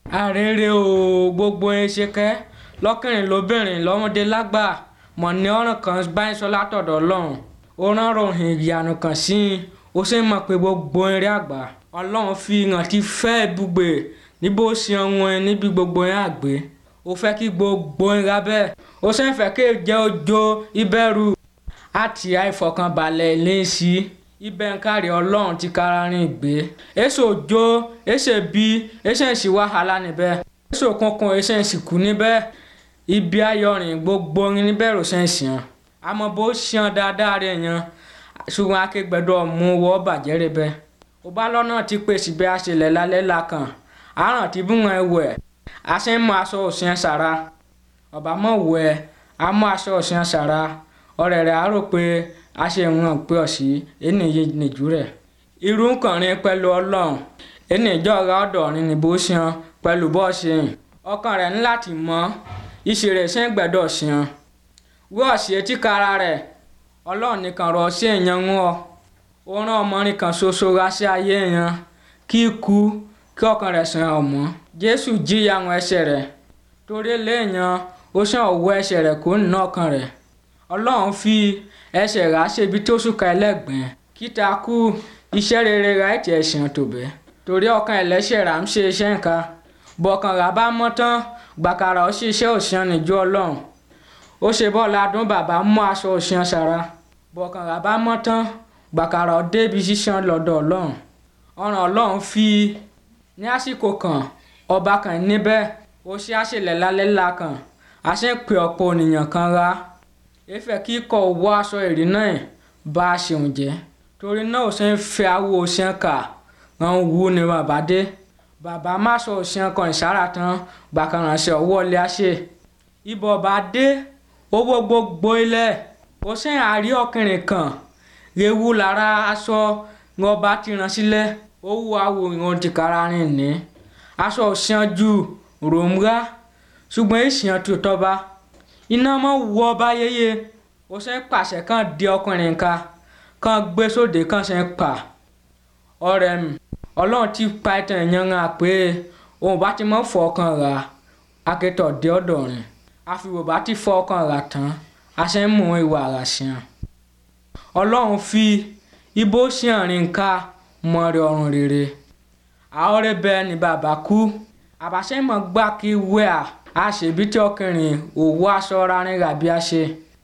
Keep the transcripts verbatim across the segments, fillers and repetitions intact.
Arére o gbogbo ẹ̀ṣẹ̀kẹ́ lọ́kùnrin lóbìnrin lọ́mọdé lágbà mọ̀ ní ọ̀ràn kan báyìí sọ látọ̀dọ̀ Ọlọ́run. Ó rán ròhìn ìyanu kan sí i, ó sì mọ̀ pé gbogbo eré àgbà Ọlọ́run fi ìrántí fẹ́ ibùgbé níbo ṣe ohun ẹ̀ níbi gbogbo ẹ̀ àgbé. Ó fẹ́ kí gbogbo ẹ̀ rà bẹ́ẹ̀. Ó sì ń fẹ́ kí jẹ́ ojo ìbẹ̀rù àti àìfọkànbalẹ̀ ilé sí ibẹ̀ ń kárí Ọlọ́run ti kára rìn gbé. Èso òjò, èso bí, èso ń ṣì wàhálà níbẹ̀. Èso kankan, èso ń ṣì kú níbẹ̀. Ibi ayọ̀rìn gbogbo orin níbẹ̀ ló ṣe ń ṣàn. Àmọ́ bó ṣàn dáadáa rẹ̀ yan, ṣùgbọ́n akẹgbẹ́dọ̀ mú wọ́ bàjẹ́ rẹ̀ bẹ́ẹ̀. Ó bá lọ́nà tí pèsè bí a ṣe lẹ̀ lálẹ́ lákàn. Àràn tí bí wọn wẹ̀, a ṣe ń mú aṣọ òṣìṣẹ́ sára. Ọba mọ̀ wẹ̀, a mú aṣọ òṣìṣẹ́ sára. Ọ̀rẹ́ rẹ̀ á rò pé a ṣe ń pè ọ́ sí ènìyàn nìjú rẹ̀. Irú nkànrin pẹ̀lú Ọlọ́run, ènìjọ́ ra ọ̀dọ̀ rin ní bó ṣàn pẹ̀lú bó ṣe ń. Ọkàn rẹ̀ ní láti mọ̀ ìṣeré ṣe ń gbẹ̀dọ̀ ṣàn. Wọ́n ṣe etí kára rẹ̀, Ọlọ́run nìkan rọ̀ ṣe èèyàn wọn. Ó rán ọmọrin kan ṣoṣo ra sí ayé èèyàn kí ikú kí ọkàn rẹ̀ sàn ọmọ. Jésù jìyà àwọn ẹ̀ṣẹ̀ rẹ̀ torí léèyàn ó ṣàn owó ẹ̀ṣẹ̀ rẹ̀ kó nínú ọkàn rẹ̀. Ọlọ́run fi ẹ̀ṣẹ̀ rà ṣe ibi tó ṣùkà ẹlẹ́gbẹ̀ẹ́ kíta kú iṣẹ́ rere rà ètì ẹ̀ṣẹ̀ tó bẹ́ẹ̀ torí ọkàn ẹlẹ́ṣẹ̀ rà ń ṣe iṣẹ́ nǹkan bọ̀kàn rà bá mọ́ tán gbàkàrà ó ṣiṣẹ́ òṣìṣẹ́ níjú Ọlọ́run. Ó ṣe bọ́ọ̀lù adùn bàbá mú aṣọ òṣìṣẹ́ sára bọ̀kàn rà bá mọ́ tán gbàkàrà ó débi ṣiṣẹ́ lọ́dọ̀ Ọlọ́run. Ọ̀ràn Ọlọ́run fi ní àsìkò kan ọba kan níbẹ̀ ó ṣe àṣẹlẹ̀ lálẹ́ lákàn a ṣe ń pè ọ̀pọ̀ ènìyàn kan rà. Efẹ́ kí kọ̀ wọ aṣọ ìrì náà bá a ṣeun jẹ́ torí náà ó ṣe ń fẹ́ awo òṣìṣẹ́ kà ràn wú ni bàbá dé. Bàbá má sọ òṣìṣẹ́ kan ìsára tán gbàkàrà ṣe ọwọ́ ilé àṣẹ. Ibọ̀ bá dé owó gbogbo ilẹ̀ ó ṣe ń àrí ọkùnrin kan rewu lára aṣọ wọn bá ti rán sílẹ̀ ó wú awo ìran ti kára rìn ní. Aṣọ òṣìṣẹ́ ju ròmùrà ṣùgbọ́n ìṣìyàn tó tọ́ba. Iná mọ́ wọ ọba yeye ó ṣe ń pàṣẹ kan di ọkùnrin ká kan gbé sóde kan ṣe ń pa. Ọ̀rẹ́ mi Ọlọ́run ti pa ìtàn èèyàn hàn pé òun bá ti mọ́ fọ ọkàn rà akẹ́tọ̀ dé ọ̀dọ̀ rìn àfiwò bá ti fọ ọkàn rà tán a ṣe ń mú ìwà rà ṣàn. Ọlọ́run fi ibo ṣe àrìn ká mọ̀rẹ̀ ọ̀run rere. Àọ́rẹ́ bẹ́ẹ̀ ni bàbá kú àbáṣe mọ̀ gbà kí wẹ́ à a ṣe bí tí ọkùnrin òwò aṣọ rárín rà bí a ṣe.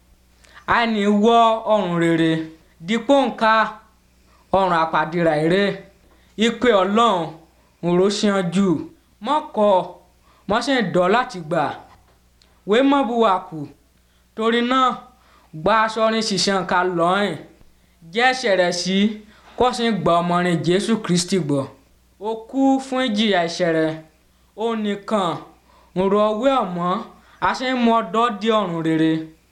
Àìní wọ ọ̀run rere dípò nǹka ọ̀run àpàdìrà eré ìpè Ọlọ́run òró ṣàn jù mọ́kọ mọ́ṣẹ́ dọ̀ láti gbà wé mọ́ buwà kù torí náà gba aṣọ rin ṣiṣẹ́ nǹka lọ́yìn jẹ́ ẹ̀ṣẹ̀ rẹ̀ sí kó sì gba ọmọrin Jésù Kristi gbọ́. Ó kú fún ìjìyà ẹ̀ṣẹ̀ rẹ̀ ó nìkan ń rọ wé ọmọ a ṣe ń mú ọdọ́ di ọ̀run rere.